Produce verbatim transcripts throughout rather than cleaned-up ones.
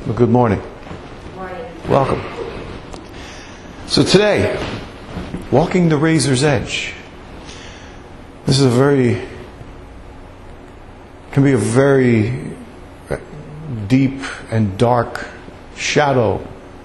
Well, good morning. Good morning. Welcome. So today, walking the razor's edge. This is a very, can be a very deep and dark shadow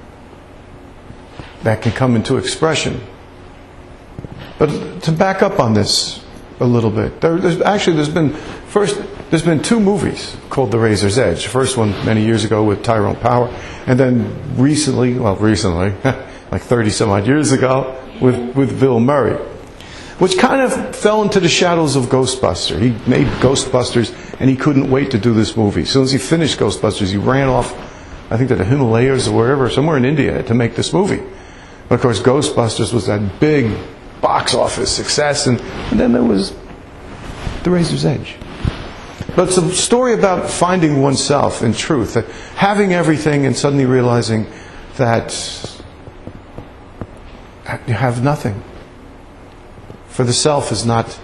that can come into expression. But to back up on this a little bit, there, there's actually there's been first there's been two movies called The Razor's Edge. The first one many years ago with Tyrone Power, and then recently, well, recently, like thirty some odd years ago, with with Bill Murray, which kind of fell into the shadows of Ghostbusters. He made Ghostbusters, and he couldn't wait to do this movie. As soon as he finished Ghostbusters, he ran off, I think to the Himalayas or wherever, somewhere in India, to make this movie. But of course, Ghostbusters was that big box office success, and, and then there was The Razor's Edge. But it's a story about finding oneself in truth, that having everything and suddenly realizing that you have nothing. For the self is not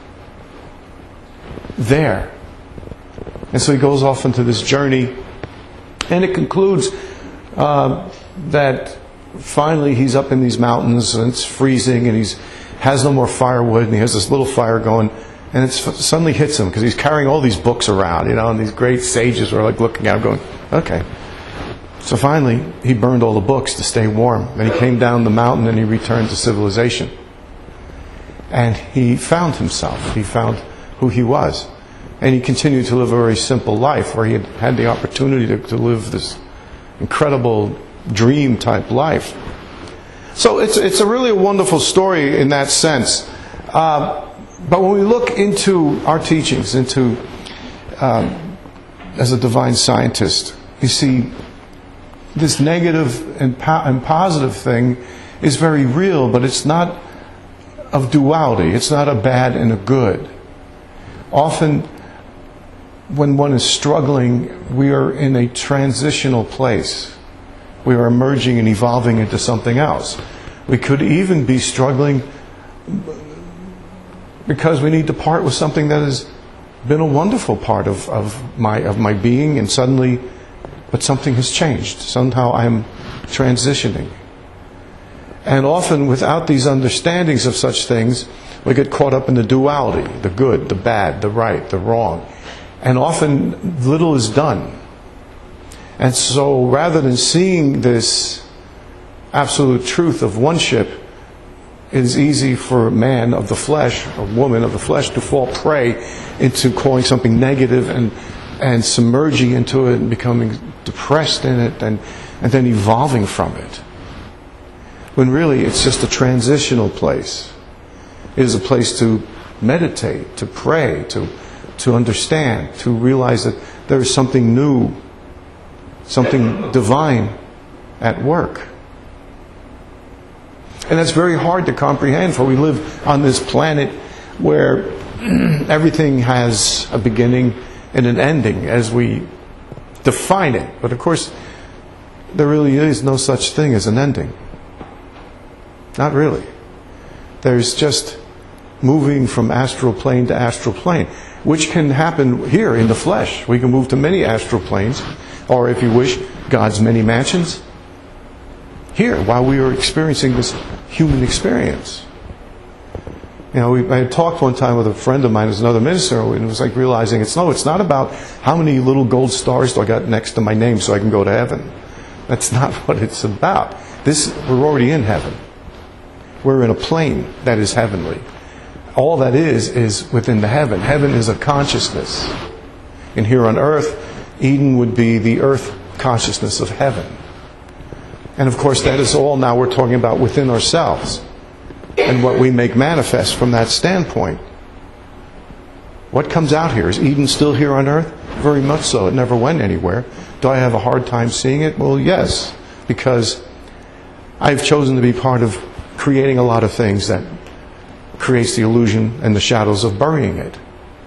there. And so he goes off into this journey, and it concludes uh, that finally he's up in these mountains and it's freezing and he's has no more firewood and he has this little fire going, and it suddenly hits him because he's carrying all these books around, you know, and these great sages are like looking at him going, okay. So finally he burned all the books to stay warm. Then he came down the mountain and he returned to civilization. And he found himself. He found who he was. And he continued to live a very simple life where he had had the opportunity to, to live this incredible dream type life. So it's it's a really a wonderful story in that sense. Uh, but when we look into our teachings, into um, as a divine scientist, you see this negative and, po- and positive thing is very real, but it's not of duality. It's not a bad and a good. Often, when one is struggling, we are in a transitional place. We are emerging and evolving into something else. We could even be struggling because we need to part with something that has been a wonderful part of, of my of my being, and suddenly, but something has changed. Somehow I'm transitioning. And often, without these understandings of such things, we get caught up in the duality, the good, the bad, the right, the wrong. And often, little is done. And so, rather than seeing this absolute truth of oneship, it is easy for a man of the flesh, a woman of the flesh, to fall prey into calling something negative and, and submerging into it and becoming depressed in it and, and then evolving from it. When really it's just a transitional place. It is a place to meditate, to pray, to, to understand, to realize that there is something new, something divine at work. And that's very hard to comprehend, for we live on this planet where everything has a beginning and an ending as we define it. But of course, there really is no such thing as an ending. Not really. There's just moving from astral plane to astral plane, which can happen here in the flesh. We can move to many astral planes, or if you wish, God's many mansions, here while we are experiencing this human experience. You know, we, I had talked one time with a friend of mine who's another minister, and it was like realizing it's no, it's not about how many little gold stars do I got next to my name so I can go to heaven. That's not what it's about. This, we're already in heaven. We're in a plane that is heavenly. All that is, is within the heaven. Heaven is a consciousness. And here on earth, Eden would be the earth consciousness of heaven. And of course, that is all now we're talking about within ourselves and what we make manifest from that standpoint. What comes out here? Is Eden still here on earth? Very much so. It never went anywhere. Do I have a hard time seeing it? Well, yes, because I've chosen to be part of creating a lot of things that creates the illusion and the shadows of burying it.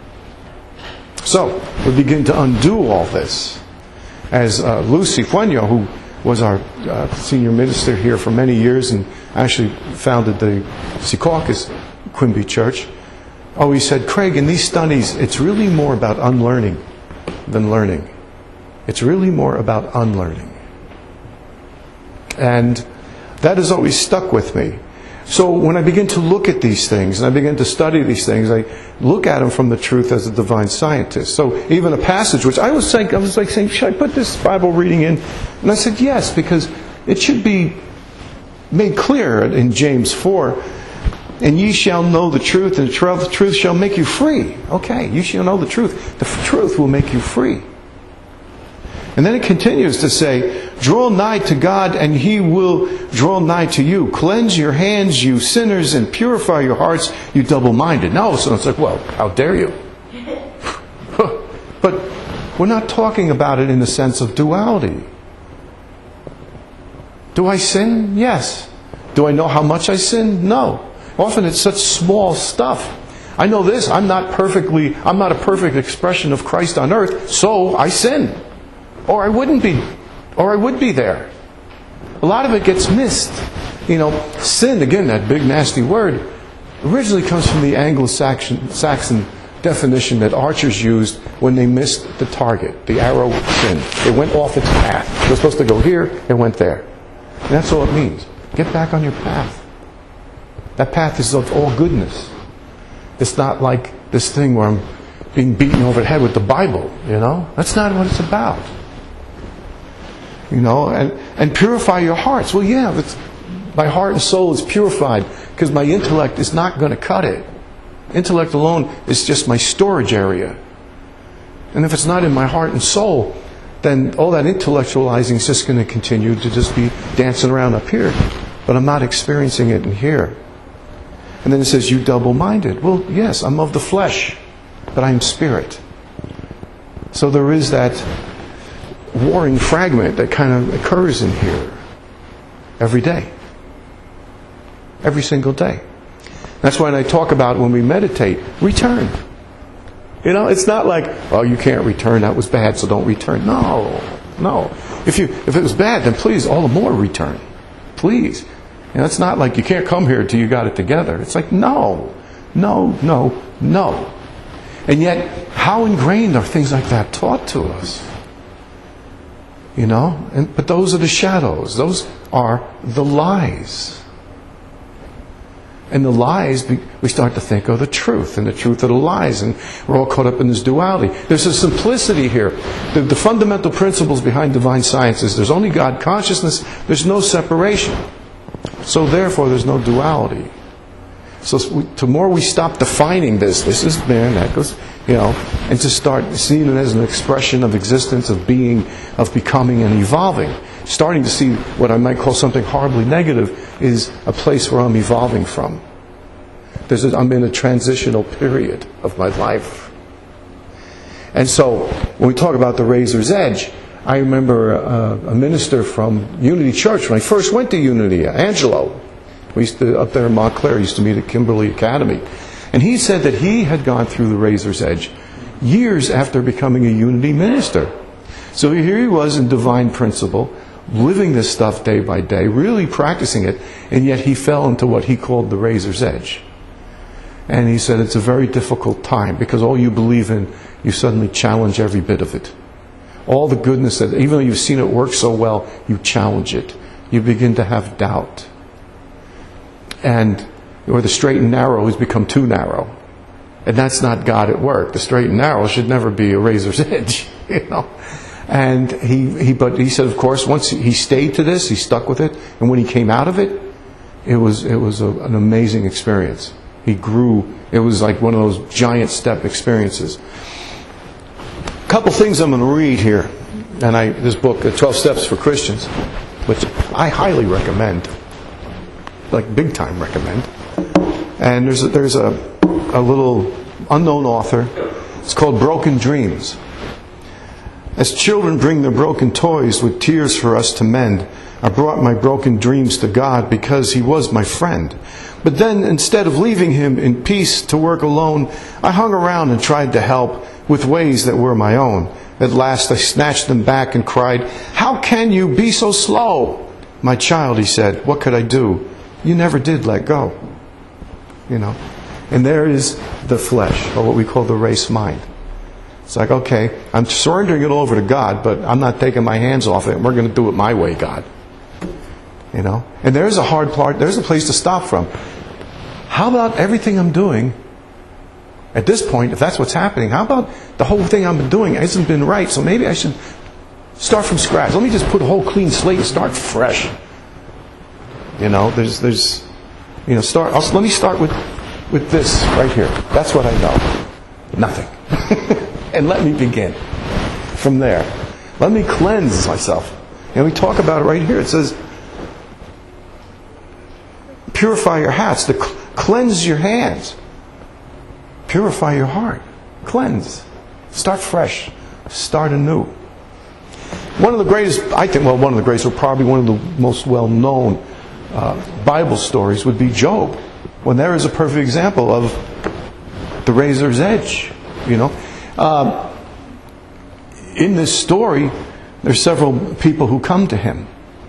So, we begin to undo all this. As uh, Lucy Fueno, who was our uh, senior minister here for many years and actually founded the Secaucus Quimby Church, always said, Craig, in these studies, it's really more about unlearning than learning. It's really more about unlearning. And that has always stuck with me. So when I begin to look at these things, and I begin to study these things, I look at them from the truth as a divine scientist. So even a passage which I was saying, I was like saying, should I put this Bible reading in? And I said yes, because it should be made clear in James four, and ye shall know the truth, and the truth shall make you free. Okay, you shall know the truth. The truth will make you free. And then it continues to say, draw nigh to God, and He will draw nigh to you. Cleanse your hands, you sinners, and purify your hearts, you double-minded. Now, so it's like, well, how dare you? But we're not talking about it in the sense of duality. Do I sin? Yes. Do I know how much I sin? No. Often it's such small stuff. I know this, I'm not perfectly, I'm not a perfect expression of Christ on earth, so I sin. Or I wouldn't be, or I would be there. A lot of it gets missed. You know, sin, again, that big nasty word, originally comes from the Anglo-Saxon Saxon definition that archers used when they missed the target. The arrow sin. It went off its path. It was supposed to go here, it went there. And that's all it means. Get back on your path. That path is of all goodness. It's not like this thing where I'm being beaten over the head with the Bible, you know? That's not what it's about. You know, and, and purify your hearts. Well, yeah, it's, my heart and soul is purified because my intellect is not going to cut it. Intellect alone is just my storage area. And if it's not in my heart and soul, then all that intellectualizing is just going to continue to just be dancing around up here. But I'm not experiencing it in here. And then it says, you double-minded. Well, yes, I'm of the flesh, but I am spirit. So there is that warring fragment that kind of occurs in here every day. Every single day. That's why I talk about when we meditate, return. You know, it's not like, oh, you can't return, that was bad, so don't return. No, no. If you if it was bad, then please, all the more return. Please. And it's not like you can't come here until you got it together. It's like, no, no, no, no. And yet, how ingrained are things like that taught to us? You know? And, but those are the shadows. Those are the lies. And the lies, we start to think of the truth, and the truth of the lies, and we're all caught up in this duality. There's a simplicity here. The, the fundamental principles behind divine science is there's only God consciousness, there's no separation. So therefore, there's no duality. So the more we stop defining this, this is man, that goes, you know, and to start seeing it as an expression of existence, of being, of becoming and evolving, starting to see what I might call something horribly negative is a place where I'm evolving from. There's a, I'm in a transitional period of my life. And so, when we talk about the razor's edge, I remember a, a minister from Unity Church when I first went to Unity, Angelo. We used to, up there in Montclair, used to meet at Kimberly Academy. And he said that he had gone through the razor's edge years after becoming a Unity minister. So here he was in divine principle, living this stuff day by day, really practicing it, and yet he fell into what he called the razor's edge. And he said it's a very difficult time because all you believe in, you suddenly challenge every bit of it. All the goodness that, even though you've seen it work so well, you challenge it. You begin to have doubt. And or the straight and narrow has become too narrow. And that's not God at work. The straight and narrow should never be a razor's edge, you know. And he, he, but he said, of course, once he stayed to this, he stuck with it. And when he came out of it, it was, it was a, an amazing experience. He grew. It was like one of those giant step experiences. A couple things I'm going to read here. And I, this book, twelve Steps for Christians, which I highly recommend. Like big time recommend. And there's a, there's a, a little unknown author. It's called Broken Dreams. As children bring their broken toys with tears for us to mend, I brought my broken dreams to God because He was my friend. But then, instead of leaving Him in peace to work alone, I hung around and tried to help with ways that were my own. At last I snatched them back and cried, "How can you be so slow?" "My child," He said, "what could I do? You never did let go." You know, and there is the flesh, or what we call the race mind. It's like, okay, I'm surrendering it over to God, but I'm not taking my hands off it, and we're going to do it my way, God. You know? And there's a hard part, there's a place to stop from. How about everything I'm doing at this point, if that's what's happening, how about the whole thing I've been doing hasn't been right, so maybe I should start from scratch. Let me just put a whole clean slate and start fresh. You know, there's, there's, you know, start, I'll, let me start with, with this right here. That's what I know. Nothing. And let me begin from there. Let me cleanse myself. And we talk about it right here. It says, purify your hats, to cl- cleanse your hands. Purify your heart. Cleanse. Start fresh. Start anew. One of the greatest, I think, well, one of the greatest, or probably one of the most well-known uh, Bible stories would be Job. When there is a perfect example of the razor's edge, you know. Um, in this story, there's several people who come to him.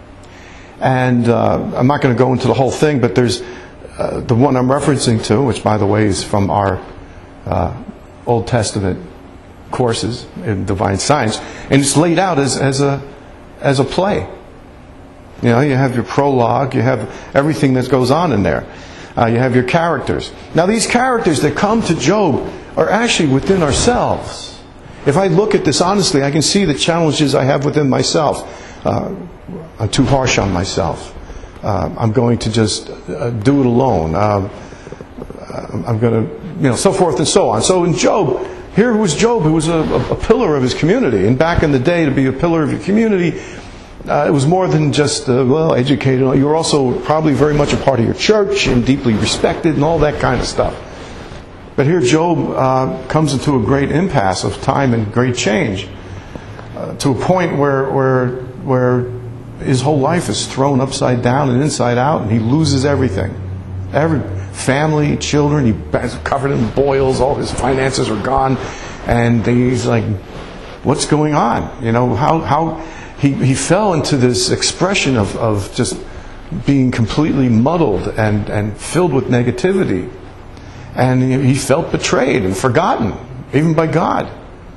And uh, I'm not going to go into the whole thing, but there's uh, the one I'm referencing to, which, by the way, is from our uh, Old Testament courses in divine science, and it's laid out as, as a as a play. You know, you have your prologue, you have everything that goes on in there. Uh, you have your characters. Now, these characters that come to Job are actually within ourselves. If I look at this honestly, I can see the challenges I have within myself. Uh, I'm too harsh on myself. Uh, I'm going to just uh, do it alone. Uh, I'm going to, you know, so forth and so on. So in Job, here was Job, who was a, a pillar of his community. And back in the day, to be a pillar of your community, uh, it was more than just, uh, well, educated. You were also probably very much a part of your church and deeply respected and all that kind of stuff. But here Job uh, comes into a great impasse of time and great change, uh, to a point where, where, where his whole life is thrown upside down and inside out, and he loses everything. Every family, children, he's covered in boils, all his finances are gone, and he's like, what's going on? You know, how how he, he fell into this expression of, of just being completely muddled and, and filled with negativity. And he felt betrayed and forgotten, even by God.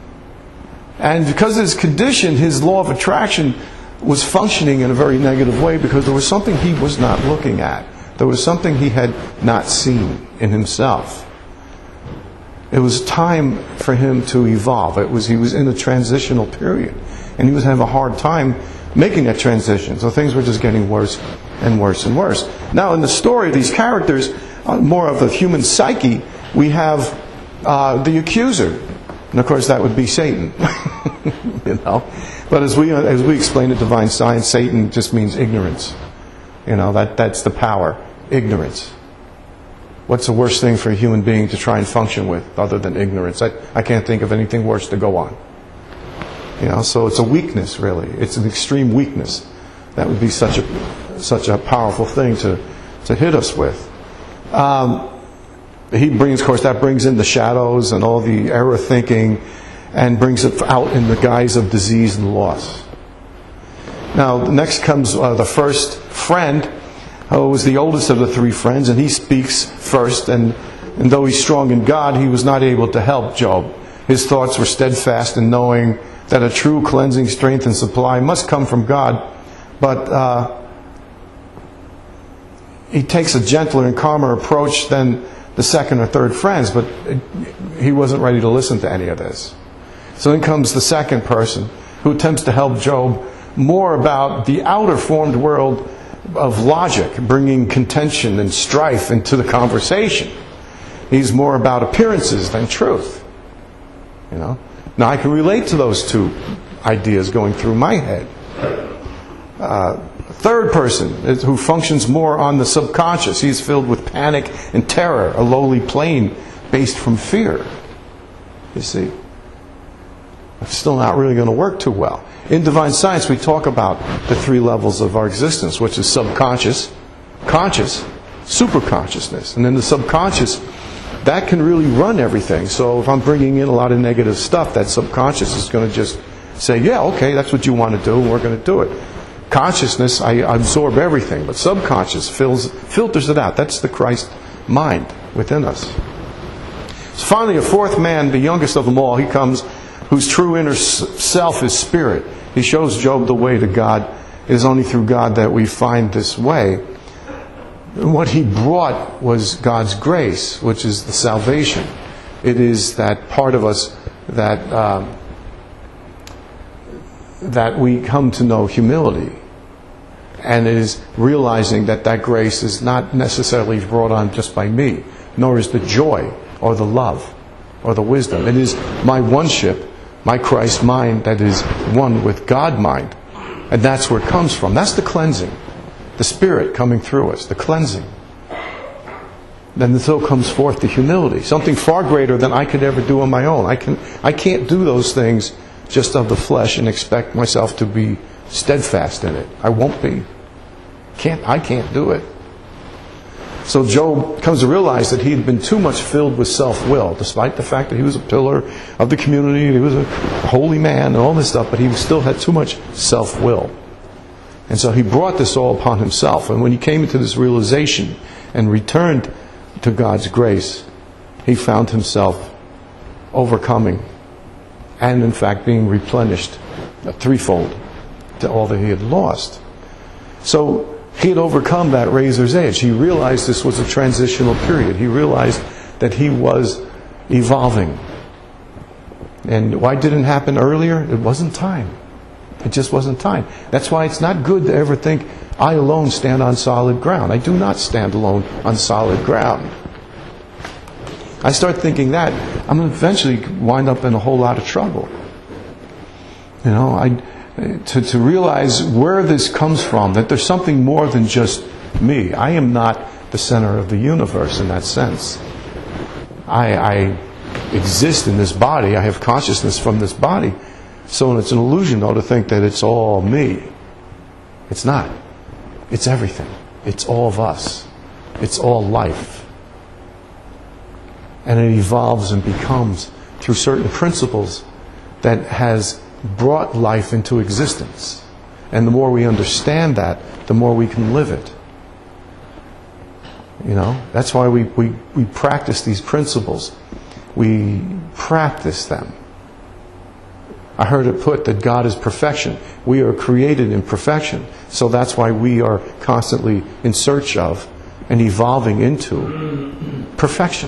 And because of his condition, his law of attraction was functioning in a very negative way, because there was something he was not looking at. There was something he had not seen in himself. It was time for him to evolve. It was he was in a transitional period, and he was having a hard time making that transition. So things were just getting worse and worse and worse. Now, in the story of these characters, uh, more of the human psyche, we have uh, the accuser, and of course that would be Satan. You know, but as we as we explain in divine science, Satan just means ignorance. You know, that that's the power, ignorance. What's the worst thing for a human being to try and function with other than ignorance? I, I can't think of anything worse to go on. You know, so it's a weakness, really. It's an extreme weakness. That would be such a such a powerful thing to, to hit us with. Um, he brings, of course, that brings in the shadows and all the error thinking, and brings it out in the guise of disease and loss. Now, next comes uh, the first friend, who was the oldest of the three friends, and he speaks first. And, and though he's strong in God, he was not able to help Job. His thoughts were steadfast in knowing that a true cleansing strength and supply must come from God. But uh, he takes a gentler and calmer approach than the second or third friends, but it, he wasn't ready to listen to any of this. So then comes the second person, who attempts to help Job more about the outer formed world of logic, bringing contention and strife into the conversation. He's more about appearances than truth. You know. Now I can relate to those two ideas going through my head. Uh, third person is, who functions more on the subconscious. He's filled with panic and terror, a lowly plane based from fear. You see, it's still not really going to work too well. In divine science, we talk about the three levels of our existence, which is subconscious, conscious, superconsciousness. And then the subconscious, that can really run everything. So if I'm bringing in a lot of negative stuff, that subconscious is going to just say, yeah, okay, that's what you want to do, and we're going to do it. Consciousness, I absorb everything, but subconscious fills, filters it out. That's the Christ mind within us. So finally, a fourth man, the youngest of them all, he comes, whose true inner self is spirit. He shows Job the way to God, It is only through God that we find this way. What He brought was God's grace, which is the salvation. It is that part of us that um, that we come to know humility. And it is realizing that that grace is not necessarily brought on just by me, nor is the joy or the love or the wisdom. It is my oneship, my Christ mind that is one with God mind. And that's where it comes from. That's the cleansing. The Spirit coming through us, the cleansing. Then so comes forth the humility, something far greater than I could ever do on my own. I can, I can't do those things just of the flesh and expect myself to be steadfast in it. I won't be. Can't, I can't do it. So Job comes to realize that he had been too much filled with self-will, despite the fact that he was a pillar of the community, he was a holy man and all this stuff, but he still had too much self-will. And so he brought this all upon himself. And when he came into this realization and returned to God's grace, he found himself overcoming and in fact being replenished threefold to all that he had lost. So he had overcome that razor's edge. He realized this was a transitional period. He realized that he was evolving. And why didn't it happen earlier? It wasn't time. It just wasn't time. That's why it's not good to ever think, I alone stand on solid ground. I do not stand alone on solid ground. I start thinking that, I'm going to eventually wind up in a whole lot of trouble. You know, I... To, to realize where this comes from, that there's something more than just me. I am not the center of the universe in that sense. I, I exist in this body. I have consciousness from this body. So it's an illusion, though, to think that it's all me. It's not. It's everything. It's all of us. It's all life. And it evolves and becomes through certain principles that has brought life into existence. And the more we understand that, the more we can live it. You know, that's why we, we, we practice these principles. We practice them. I heard it put that God is perfection. We are created in perfection. So that's why we are constantly in search of and evolving into perfection.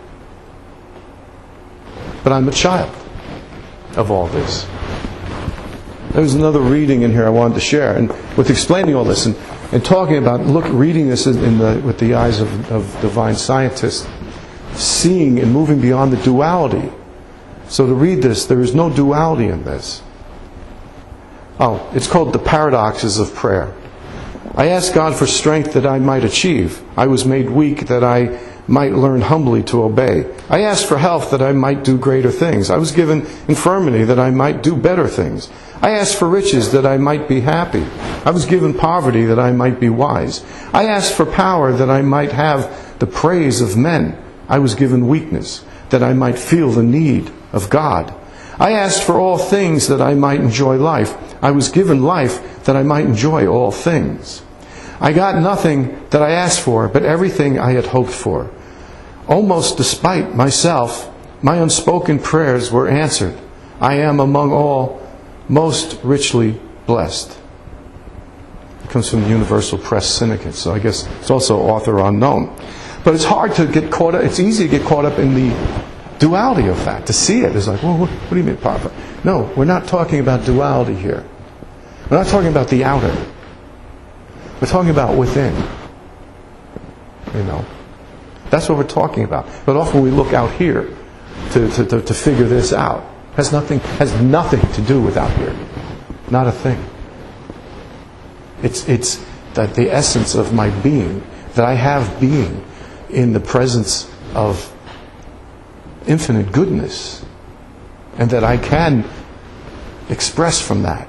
But I'm a child of all this. There's another reading in here I wanted to share, and with explaining all this and, and talking about, look, reading this in the, with the eyes of, of divine scientists, seeing and moving beyond the duality. So to read this, there is no duality in this. Oh, it's called The Paradoxes of Prayer. I asked God for strength that I might achieve. I was made weak that I might learn humbly to obey. I asked for health that I might do greater things. I was given infirmity that I might do better things. I asked for riches that I might be happy. I was given poverty that I might be wise. I asked for power that I might have the praise of men. I was given weakness that I might feel the need of God. I asked for all things that I might enjoy life. I was given life that I might enjoy all things. I got nothing that I asked for, but everything I had hoped for. Almost despite myself, my unspoken prayers were answered. I am among all most richly blessed. It comes from the Universal Press Syndicate, so I guess it's also author unknown. But it's hard to get caught up, it's easy to get caught up in the duality of that, to see it. It's like, well, what, what do you mean, Papa? No, we're not talking about duality here. We're not talking about the outer. We're talking about within. You know. That's what we're talking about. But often we look out here to, to, to, to figure this out. Has nothing has nothing to do with out here. Not a thing. It's it's that the essence of my being, that I have being in the presence of infinite goodness, and that I can express from that.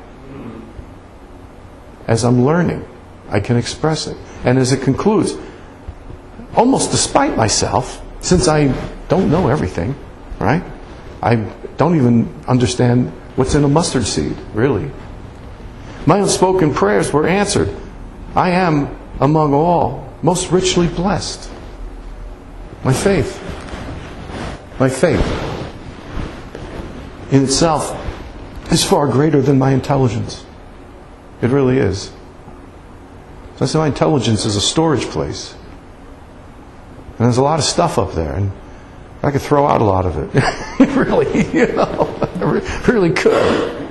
As I'm learning, I can express it. And as it concludes, almost despite myself, since I don't know everything, right? I don't even understand what's in a mustard seed, really. My unspoken prayers were answered. I am among all most richly blessed. My faith, my faith in itself is far greater than my intelligence. It really is. So I say my intelligence is a storage place. And there's a lot of stuff up there. And I could throw out a lot of it. Really, you know, I really could.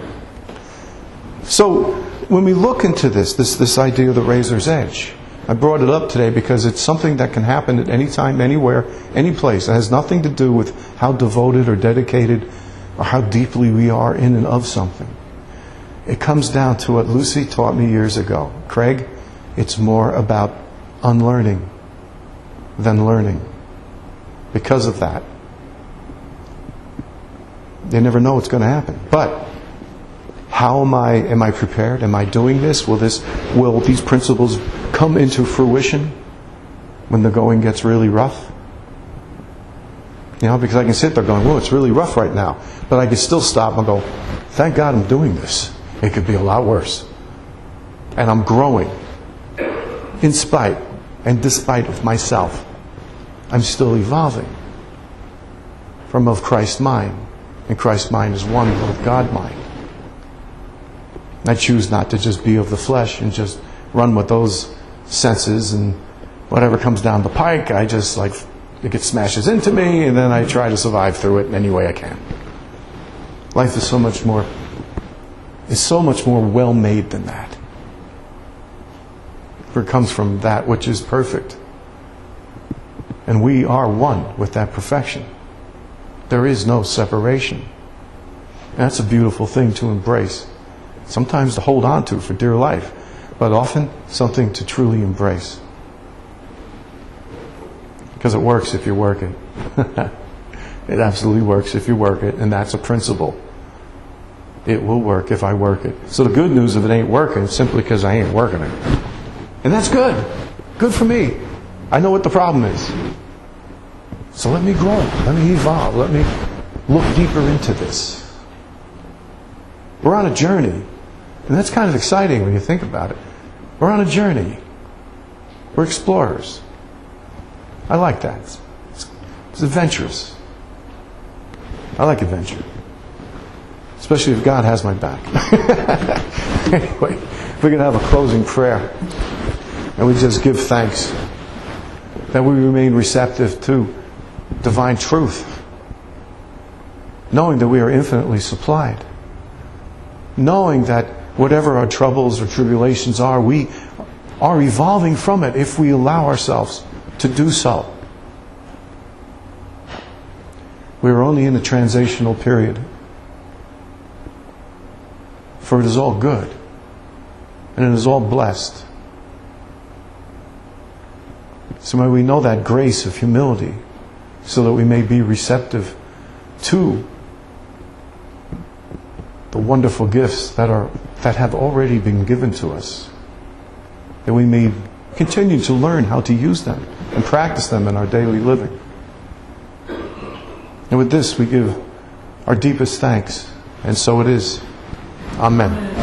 So when we look into this, this, this idea of the razor's edge, I brought it up today because it's something that can happen at any time, anywhere, any place. It has nothing to do with how devoted or dedicated or how deeply we are in and of something. It comes down to what Lucy taught me years ago. Craig, it's more about unlearning than learning. Because of that, you never know what's going to happen. But how am I? Am I prepared? Am I doing this? Will this? Will these principles come into fruition when the going gets really rough? You know, because I can sit there going, "Well, it's really rough right now," but I can still stop and go, "Thank God I'm doing this. It could be a lot worse," and I'm growing in spite and despite of myself. I'm still evolving from of Christ's mind. And Christ's mind is one with God's mind. I choose not to just be of the flesh and just run with those senses, and whatever comes down the pike, I just like, it gets smashes into me, and then I try to survive through it in any way I can. Life is so much more, is so much more well made than that. For it comes from that which is perfect. And we are one with that perfection. There is no separation. And that's a beautiful thing to embrace. Sometimes to hold on to for dear life, but often something to truly embrace. Because it works if you work it. It absolutely works if you work it, and that's a principle. It will work if I work it. So the good news if it ain't working, it's simply because I ain't working it. And that's good. Good for me. I know what the problem is. So let me grow. Let me evolve. Let me look deeper into this. We're on a journey. And that's kind of exciting when you think about it. We're on a journey. We're explorers. I like that. It's, it's, it's adventurous. I like adventure. Especially if God has my back. Anyway, we're going to have a closing prayer. And we just give thanks that we remain receptive to divine truth, knowing that we are infinitely supplied, knowing that whatever our troubles or tribulations are, we are evolving from it if we allow ourselves to do so. We are only in a transitional period, for it is all good and it is all blessed. So may we know that grace of humility, so that we may be receptive to the wonderful gifts that are that have already been given to us. That we may continue to learn how to use them and practice them in our daily living. And with this we give our deepest thanks. And so it is. Amen.